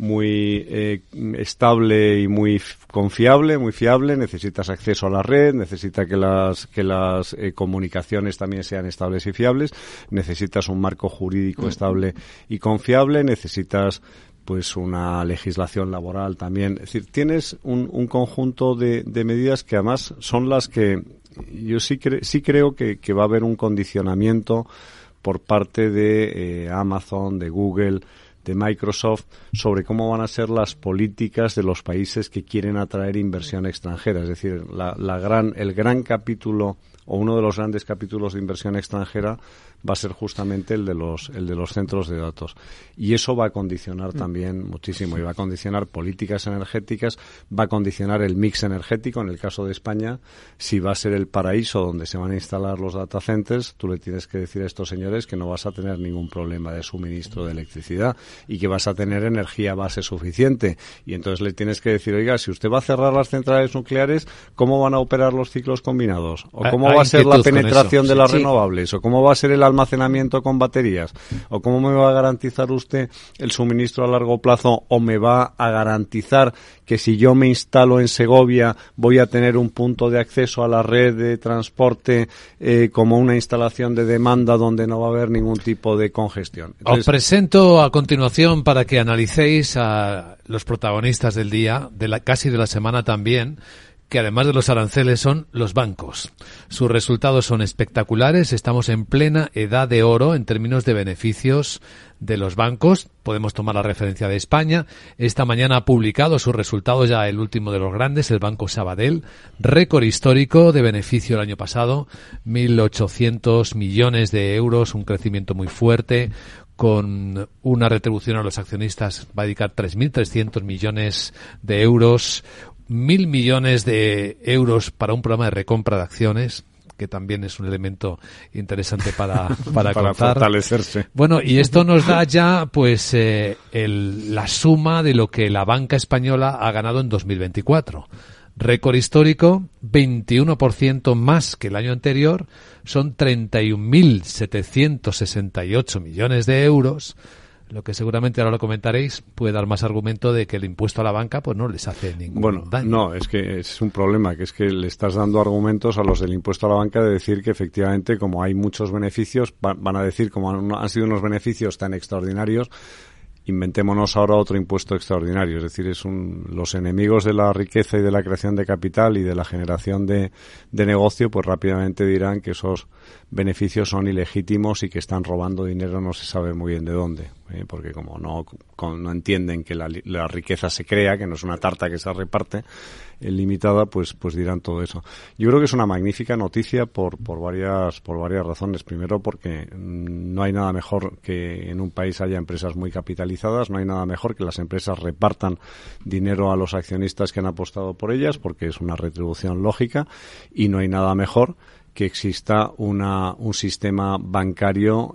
muy estable y muy confiable, muy fiable, necesitas acceso a la red, necesita que las comunicaciones también sean estables y fiables, necesitas un marco jurídico estable y confiable, necesitas pues una legislación laboral también. Es decir, tienes un conjunto de medidas que además son las que yo sí creo que va a haber un condicionamiento por parte de Amazon, de Google, de Microsoft, sobre cómo van a ser las políticas de los países que quieren atraer inversión extranjera. Es decir, el gran capítulo, o uno de los grandes capítulos de inversión extranjera, va a ser justamente el de los centros de datos. Y eso va a condicionar también muchísimo, y va a condicionar políticas energéticas, va a condicionar el mix energético. En el caso de España, si va a ser el paraíso donde se van a instalar los data centers, tú le tienes que decir a estos señores que no vas a tener ningún problema de suministro de electricidad. y que vas a tener energía base suficiente. Y entonces le tienes que decir, oiga, si usted va a cerrar las centrales nucleares, ¿cómo van a operar los ciclos combinados? ¿O cómo va a ser la penetración de las renovables? ¿O cómo va a ser el almacenamiento con baterías? ¿O cómo me va a garantizar usted el suministro a largo plazo? ¿O me va a garantizar que si yo me instalo en Segovia voy a tener un punto de acceso a la red de transporte como una instalación de demanda donde no va a haber ningún tipo de congestión? Entonces, os presento a continuación para que analicéis a los protagonistas del día, casi de la semana también, que además de los aranceles son los bancos. Sus resultados son espectaculares, estamos en plena edad de oro en términos de beneficios de los bancos. Podemos tomar la referencia de España. Esta mañana ha publicado sus resultados ya el último de los grandes, el Banco Sabadell, récord histórico de beneficio el año pasado, 1.800 millones de euros, un crecimiento muy fuerte, con una retribución a los accionistas, va a dedicar 3.300 millones de euros, 1.000 millones de euros para un programa de recompra de acciones, que también es un elemento interesante para contar. Fortalecerse. Bueno, y esto nos da ya pues la suma de lo que la banca española ha ganado en 2024. Récord histórico, 21% más que el año anterior, son 31.768 millones de euros, lo que seguramente ahora lo comentaréis puede dar más argumento de que el impuesto a la banca pues no les hace ningún daño. No, es que es un problema, que es que le estás dando argumentos a los del impuesto a la banca de decir que efectivamente como hay muchos beneficios, van a decir como han sido unos beneficios tan extraordinarios, inventémonos ahora otro impuesto extraordinario. Es decir, los enemigos de la riqueza y de la creación de capital y de la generación de negocio, pues rápidamente dirán que esos beneficios son ilegítimos y que están robando dinero no se sabe muy bien de dónde, porque como no entienden que la riqueza se crea, que no es una tarta que se reparte limitada, pues dirán todo eso. Yo creo que es una magnífica noticia por varias razones. Primero, porque no hay nada mejor que en un país haya empresas muy capitalizadas, no hay nada mejor que las empresas repartan dinero a los accionistas que han apostado por ellas, porque es una retribución lógica, y no hay nada mejor que exista un sistema bancario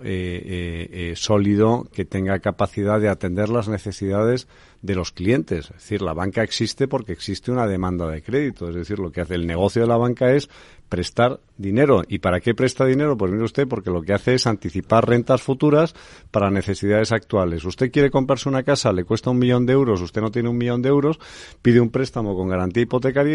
sólido que tenga capacidad de atender las necesidades de los clientes. Es decir, la banca existe porque existe una demanda de crédito. Es decir, lo que hace el negocio de la banca es prestar dinero. ¿Y para qué presta dinero? Pues mire usted, porque lo que hace es anticipar rentas futuras para necesidades actuales. Usted quiere comprarse una casa, le cuesta 1 millón de euros, usted no tiene 1 millón de euros, pide un préstamo con garantía hipotecaria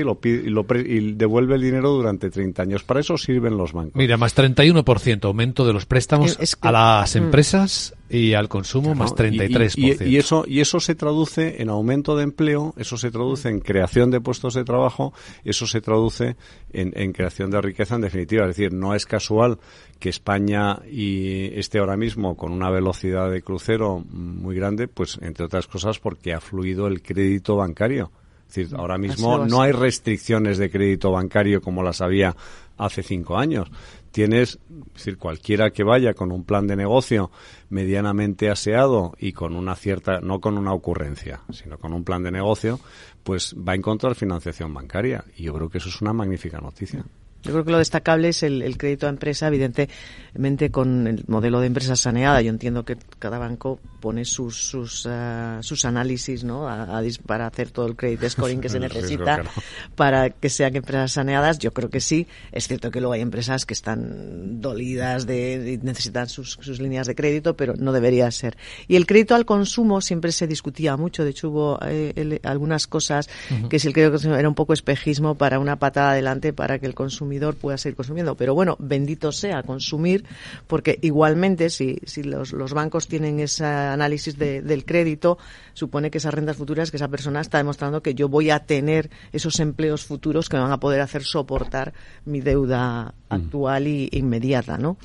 y devuelve el dinero durante 30 años. Para eso sirven los bancos. Mira, más 31% aumento de los préstamos a las empresas y al consumo, más 33%. Y eso se traduce en aumento de empleo, eso se traduce en creación de puestos de trabajo, eso se traduce en creación de riqueza en definitiva. Es decir, no es casual que España esté ahora mismo con una velocidad de crucero muy grande, pues entre otras cosas porque ha fluido el crédito bancario. Es decir, ahora mismo no hay restricciones de crédito bancario como las había hace 5 años. Es decir, cualquiera que vaya con un plan de negocio medianamente aseado y con una cierta, no con una ocurrencia, sino con un plan de negocio, pues va a encontrar financiación bancaria. Y yo creo que eso es una magnífica noticia. Yo creo que lo destacable es el crédito a empresa, evidentemente con el modelo de empresa saneada. Yo entiendo que cada banco pone sus análisis, ¿no? Para hacer todo el credit scoring que se necesita para que sean empresas saneadas. Yo creo que sí. Es cierto que luego hay empresas que están dolidas y necesitan sus líneas de crédito, pero no debería ser. Y el crédito al consumo siempre se discutía mucho. De hecho, hubo algunas cosas que si el crédito era un poco espejismo para una patada adelante para que el consumidor pueda seguir consumiendo, pero bueno, bendito sea consumir, porque igualmente si los bancos tienen ese análisis del crédito, supone que esas rentas futuras, que esa persona está demostrando que yo voy a tener esos empleos futuros que me van a poder hacer soportar mi deuda actual y inmediata, ¿no?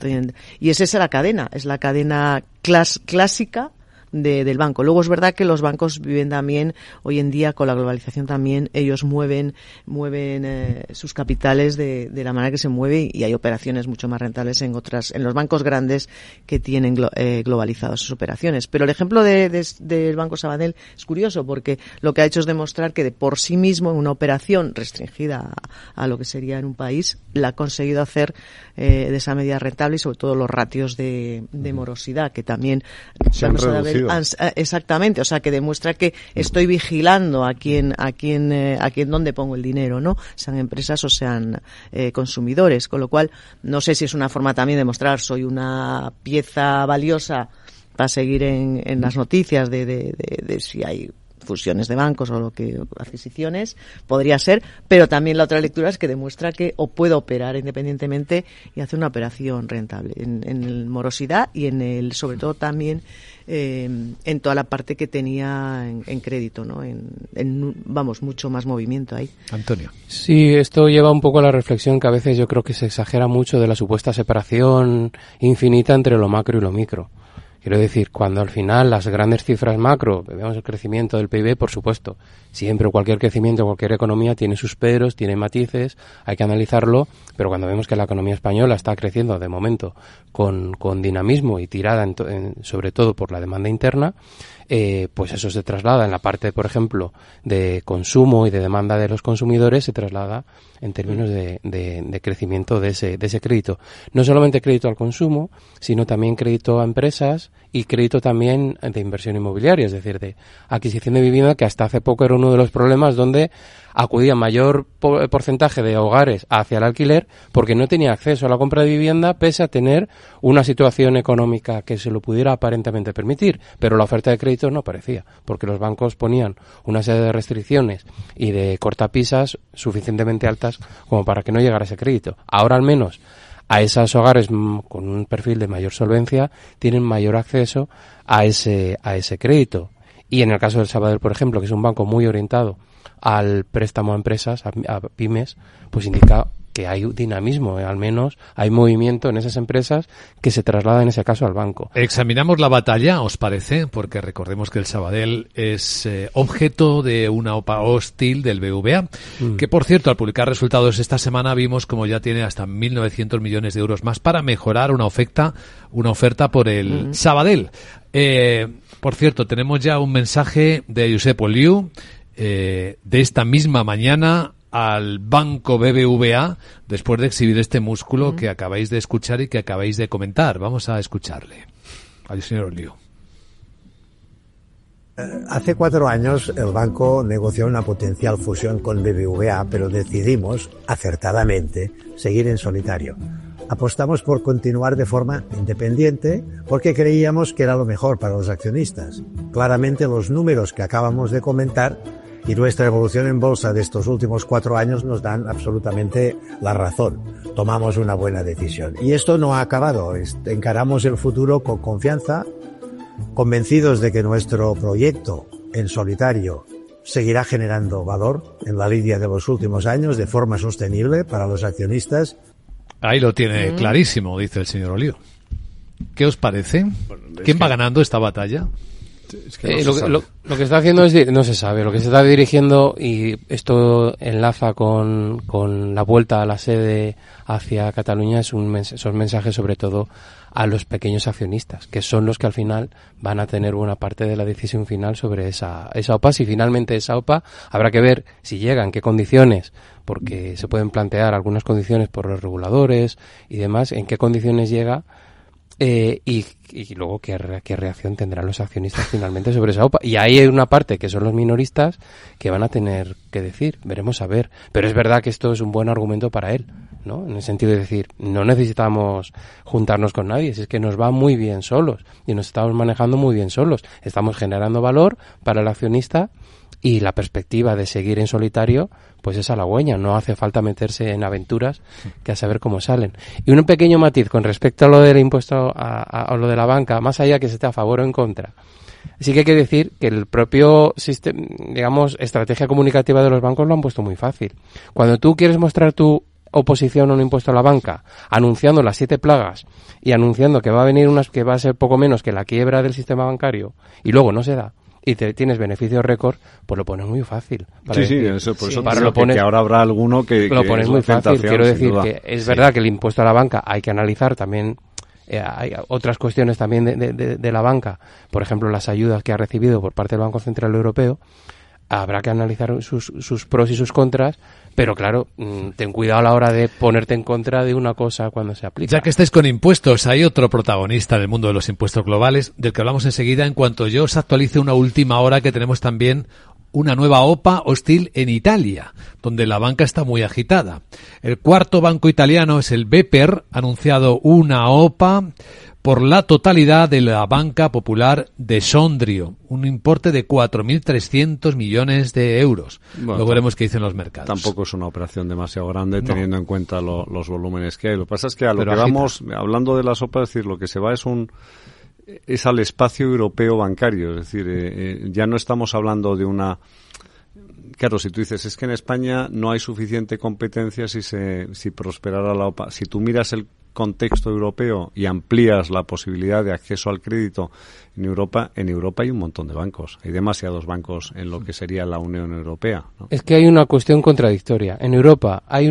Y es esa es la cadena clásica del banco. Luego es verdad que los bancos viven también, hoy en día con la globalización también, ellos mueven sus capitales de la manera que se mueve y hay operaciones mucho más rentables en los bancos grandes que tienen globalizadas sus operaciones. Pero el ejemplo del Banco Sabadell es curioso porque lo que ha hecho es demostrar que de por sí mismo en una operación restringida a lo que sería en un país, la ha conseguido hacer de esa medida rentable y sobre todo los ratios de morosidad que también se han reducido exactamente, o sea, que demuestra que estoy vigilando a quién dónde pongo el dinero, ¿no? Sean empresas o sean consumidores, con lo cual no sé si es una forma también de mostrar soy una pieza valiosa para seguir en las noticias de si hay fusiones de bancos o lo que adquisiciones, podría ser, pero también la otra lectura es que demuestra que puede operar independientemente y hacer una operación rentable en el morosidad y sobre todo también en toda la parte que tenía en crédito, ¿no? Vamos, mucho más movimiento ahí. Antonio. Sí, esto lleva un poco a la reflexión que a veces yo creo que se exagera mucho de la supuesta separación infinita entre lo macro y lo micro. Quiero decir, cuando al final las grandes cifras macro, vemos el crecimiento del PIB, por supuesto, siempre cualquier crecimiento, cualquier economía tiene sus peros, tiene matices, hay que analizarlo, pero cuando vemos que la economía española está creciendo de momento con dinamismo y tirada sobre todo por la demanda interna, pues eso se traslada en la parte, por ejemplo, de consumo y de demanda de los consumidores, se traslada en términos de crecimiento de ese crédito. No solamente crédito al consumo, sino también crédito a empresas y crédito también de inversión inmobiliaria, es decir, de adquisición de vivienda, que hasta hace poco era uno de los problemas donde acudía mayor porcentaje de hogares hacia el alquiler porque no tenía acceso a la compra de vivienda pese a tener una situación económica que se lo pudiera aparentemente permitir, pero la oferta de crédito no aparecía porque los bancos ponían una serie de restricciones y de cortapisas suficientemente altas como para que no llegara ese crédito. Ahora al menos a esos hogares con un perfil de mayor solvencia tienen mayor acceso a ese crédito. Y en el caso del Sabadell, por ejemplo, que es un banco muy orientado al préstamo a empresas, a pymes, pues indica que hay dinamismo, al menos hay movimiento en esas empresas que se traslada en ese caso al banco. Examinamos la batalla, ¿os parece? Porque recordemos que el Sabadell es objeto de una OPA hostil del BVA, que por cierto, al publicar resultados esta semana vimos como ya tiene hasta 1.900 millones de euros más para mejorar una oferta por el Sabadell. Por cierto, tenemos ya un mensaje de Josep Oliu de esta misma mañana al Banco BBVA después de exhibir este músculo que acabáis de escuchar y que acabáis de comentar. Vamos a escucharle al señor Oliu. Hace 4 años el banco negoció una potencial fusión con BBVA, pero decidimos, acertadamente, seguir en solitario. Apostamos por continuar de forma independiente porque creíamos que era lo mejor para los accionistas. Claramente los números que acabamos de comentar y nuestra evolución en bolsa de estos últimos 4 años nos dan absolutamente la razón. Tomamos una buena decisión. Y esto no ha acabado. Encaramos el futuro con confianza, convencidos de que nuestro proyecto en solitario seguirá generando valor en la línea de los últimos años de forma sostenible para los accionistas. Ahí lo tiene clarísimo, dice el señor Oliu. ¿Qué os parece? ¿Quién va ganando esta batalla? Es que lo que está haciendo no se sabe, lo que se está dirigiendo, y esto enlaza con la vuelta a la sede hacia Cataluña, son mensajes sobre todo a los pequeños accionistas, que son los que al final van a tener buena parte de la decisión final sobre esa OPA. Si finalmente esa OPA, habrá que ver si llega, en qué condiciones, porque se pueden plantear algunas condiciones por los reguladores y demás, en qué condiciones llega. Y luego qué reacción tendrán los accionistas finalmente sobre esa OPA. Y ahí hay una parte que son los minoristas que van a tener que decir, veremos a ver. Pero es verdad que esto es un buen argumento para él, ¿no? En el sentido de decir, no necesitamos juntarnos con nadie, si es que nos va muy bien solos y nos estamos manejando muy bien solos. Estamos generando valor para el accionista y la perspectiva de seguir en solitario pues es halagüeña, no hace falta meterse en aventuras que a saber cómo salen. Y un pequeño matiz con respecto a lo del impuesto a lo de la banca, más allá que se esté a favor o en contra. Sí que hay que decir que el propio sistema, digamos, estrategia comunicativa de los bancos lo han puesto muy fácil. Cuando tú quieres mostrar tu oposición a un impuesto a la banca, anunciando las 7 plagas y anunciando que va a venir que va a ser poco menos que la quiebra del sistema bancario y luego no se da, y tienes beneficios récord, pues lo pones muy fácil. Sí, eso, por eso lo pones, que ahora habrá alguno que lo pones muy fácil. Quiero decir que es verdad que el impuesto a la banca hay que analizar también. Hay otras cuestiones también de la banca, por ejemplo las ayudas que ha recibido por parte del Banco Central Europeo. habrá que analizar sus pros y sus contras, pero claro, ten cuidado a la hora de ponerte en contra de una cosa cuando se aplica. Ya que estáis con impuestos, hay otro protagonista en el mundo de los impuestos globales, del que hablamos enseguida en cuanto yo os actualice una última hora, que tenemos también una nueva OPA hostil en Italia, donde la banca está muy agitada. El cuarto banco italiano es el BPER, ha anunciado una OPA por la totalidad de la banca popular de Sondrio, un importe de 4.300 millones de euros. Bueno, luego veremos qué dicen los mercados. Tampoco es una operación demasiado grande, teniendo en cuenta los volúmenes que hay. Lo que pasa es que a lo que vamos, hablando de las OPA, es decir, lo que se va es al espacio europeo bancario. Es decir, ya no estamos hablando de una... Claro, si tú dices, es que en España no hay suficiente competencia si prosperara la OPA. Si tú miras el contexto europeo y amplías la posibilidad de acceso al crédito en Europa hay un montón de bancos. Hay demasiados bancos en lo que sería la Unión Europea, ¿no? Es que hay una cuestión contradictoria. En Europa hay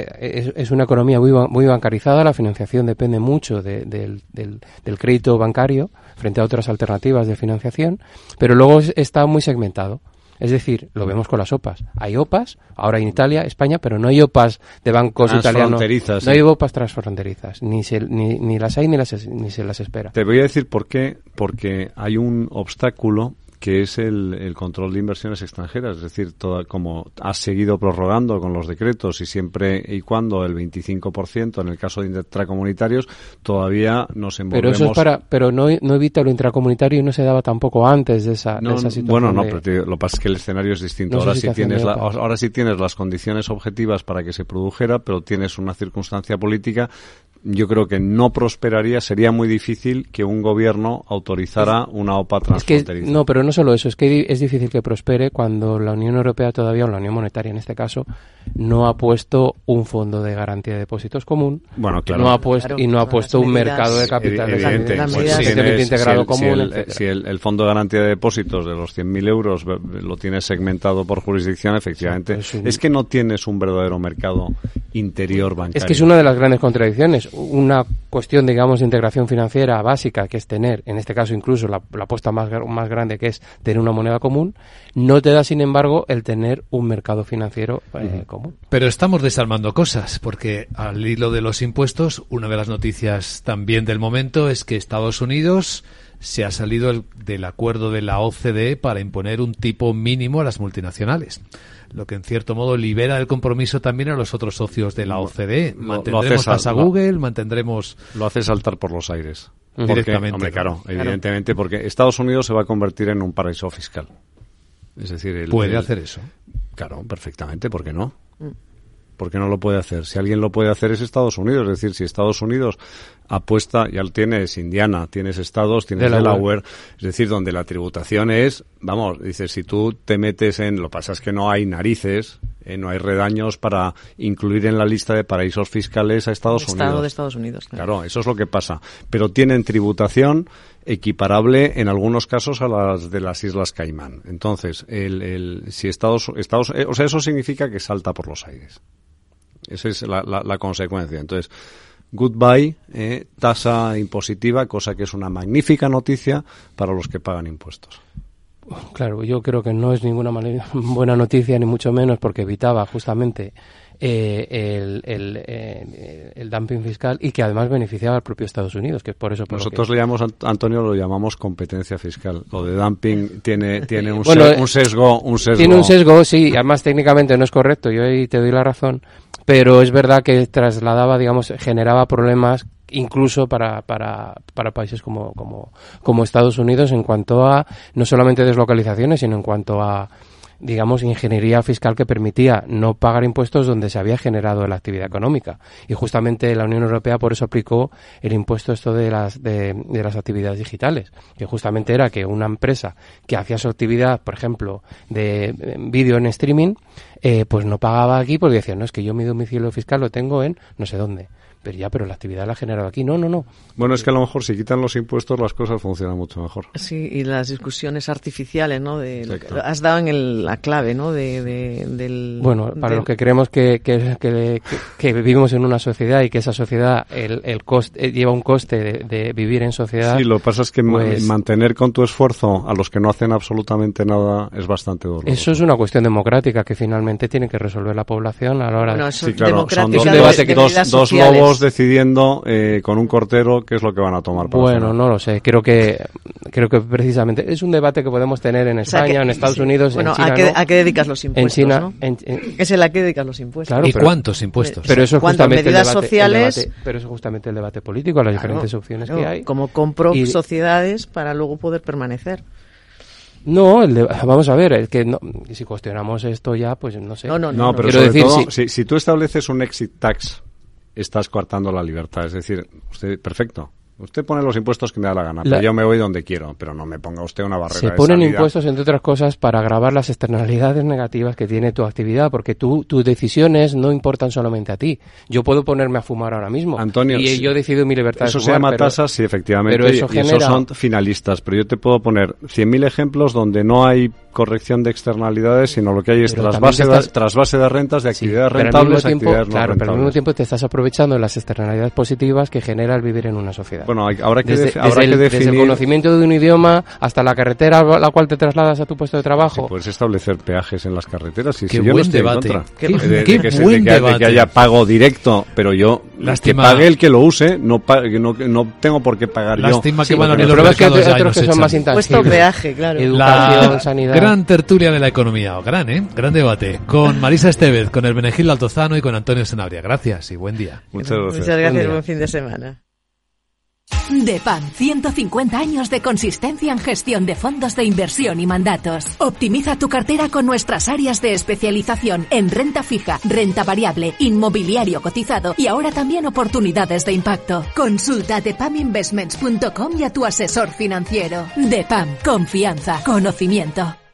es una economía muy bancarizada, la financiación depende mucho del crédito bancario frente a otras alternativas de financiación, pero luego está muy segmentado. Es decir, lo vemos con las OPAs. Hay OPAs, ahora en Italia, España, pero no hay OPAs de bancos italianos. No hay OPAs transfronterizas. Ni las hay ni se las espera. Te voy a decir por qué. Porque hay un obstáculo que es el control de inversiones extranjeras. Es decir, como has seguido prorrogando con los decretos y siempre y cuando el 25% en el caso de intracomunitarios, todavía nos envolvemos... Pero no evita lo intracomunitario y no se daba tampoco antes de esa situación. Bueno, pero lo que pasa es que el escenario es distinto. Ahora sí tienes las condiciones objetivas para que se produjera, pero tienes una circunstancia política. Yo creo que no prosperaría, sería muy difícil que un gobierno autorizara una OPA transfronteriza. No, pero no solo eso, es que es difícil que prospere cuando la Unión Europea todavía, o la Unión Monetaria en este caso, no ha puesto un fondo de garantía de depósitos común, bueno, claro. no ha puesto un mercado de capitales integrado común. Si el fondo de garantía de depósitos de los 100.000 euros lo tienes segmentado por jurisdicción, efectivamente, es que no tienes un verdadero mercado interior bancario. Es que es una de las grandes contradicciones. Una cuestión, digamos, de integración financiera básica, que es tener, en este caso incluso la apuesta más grande, que es tener una moneda común, no te da, sin embargo, el tener un mercado financiero común. Pero estamos desarmando cosas, porque al hilo de los impuestos, una de las noticias también del momento es que Estados Unidos se ha salido del acuerdo de la OCDE para imponer un tipo mínimo a las multinacionales, lo que en cierto modo libera del compromiso también a los otros socios de la OCDE. Mantendremos a Google, mantendremos... Lo hace saltar por los aires. Directamente. Hombre, claro, evidentemente, porque Estados Unidos se va a convertir en un paraíso fiscal. Es decir, ¿puede hacer eso? Claro, perfectamente, ¿por qué no? ¿Por qué no lo puede hacer? Si alguien lo puede hacer es Estados Unidos. Es decir, si Estados Unidos apuesta, ya lo tienes Indiana, tienes estados, tienes Delaware, es decir, donde la tributación es, vamos, dices, si tú te metes lo que pasa es que no hay narices, no hay redaños para incluir en la lista de paraísos fiscales a Estados Unidos. Estado de Estados Unidos. Claro, eso es lo que pasa. Pero tienen tributación equiparable en algunos casos a las de las Islas Caimán. Entonces, si Estados, o sea, eso significa que salta por los aires. Esa es la consecuencia. Entonces, goodbye, tasa impositiva, cosa que es una magnífica noticia para los que pagan impuestos. Claro, yo creo que no es ninguna buena noticia, ni mucho menos, porque evitaba justamente el dumping fiscal y que además beneficiaba al propio Estados Unidos, que es por eso. Nosotros le llamamos, Antonio, lo llamamos competencia fiscal. Lo de dumping tiene un sesgo. Tiene un sesgo, sí, además técnicamente no es correcto, yo ahí te doy la razón, pero es verdad que trasladaba, digamos, generaba problemas incluso para países como Estados Unidos en cuanto a no solamente deslocalizaciones, sino en cuanto a, digamos, ingeniería fiscal que permitía no pagar impuestos donde se había generado la actividad económica. Y justamente la Unión Europea por eso aplicó el impuesto de las actividades digitales, que justamente era que una empresa que hacía su actividad, por ejemplo, de vídeo en streaming, pues no pagaba aquí porque decía, no, es que yo mi domicilio fiscal lo tengo en no sé dónde. pero la actividad la ha generado aquí. No. Bueno, es que a lo mejor si quitan los impuestos las cosas funcionan mucho mejor. Sí, y las discusiones artificiales, ¿no? Has dado en la clave, ¿no? Bueno, para los que creemos que vivimos en una sociedad y que esa sociedad el coste lleva un coste de vivir en sociedad. Sí, lo que pasa es que mantener con tu esfuerzo a los que no hacen absolutamente nada es bastante doloroso. Eso es una cuestión democrática que finalmente tiene que resolver la población a la hora de... Sí, claro, son dos lobos decidiendo con un cortero qué es lo que van a tomar para cenar. No lo sé, creo que precisamente es un debate que podemos tener en España, en Estados Unidos, en China. ¿A qué dedicas los impuestos? En China, ¿no? Es en la que dedicas los impuestos. Claro, ¿y cuántos impuestos? Pero eso es justamente medidas sociales, pero eso es justamente el debate político, las diferentes opciones que hay. Como compro sociedades para luego poder permanecer. No, vamos a ver, es que si cuestionamos esto ya, pues no sé. No, pero quiero decir, todo, si tú estableces un exit tax, estás coartando la libertad. Es decir, usted, perfecto. Usted pone los impuestos que me da la gana, pero yo me voy donde quiero, pero no me ponga usted una barrera de salida. Se ponen impuestos, entre otras cosas, para agravar las externalidades negativas que tiene tu actividad, porque tus decisiones no importan solamente a ti. Yo puedo ponerme a fumar ahora mismo, Antonio, y yo decido mi libertad de fumar. Eso se llama tasas, sí, efectivamente, pero eso y esos son finalistas, pero yo te puedo poner 100.000 ejemplos donde no hay corrección de externalidades, sino lo que hay es trasvase de rentas, de actividades rentables, actividades no rentables. Pero al mismo tiempo te estás aprovechando de las externalidades positivas que genera el vivir en una sociedad. Bueno, habrá que definir... Desde el conocimiento de un idioma hasta la carretera a la cual te trasladas a tu puesto de trabajo. Sí, puedes establecer peajes en las carreteras. Qué buen debate. Qué buen debate. De que haya pago directo, pero yo, que pague el que lo use, no tengo por qué pagar yo. Lástima que van a abrir los mercados de otros que son más intangibles. Puesto peaje, claro. Educación, sanidad. Gran tertulia de la economía, gran debate, con Marisa Estevez, con Hermenegildo Altozano y con Antonio Sanabria. Gracias y buen día. Muchas gracias. Muchas gracias, buen fin de semana. DEPAM, 150 años de consistencia en gestión de fondos de inversión y mandatos. Optimiza tu cartera con nuestras áreas de especialización en renta fija, renta variable, inmobiliario cotizado y ahora también oportunidades de impacto. Consulta depaminvestments.com y a tu asesor financiero. DEPAM, confianza, conocimiento.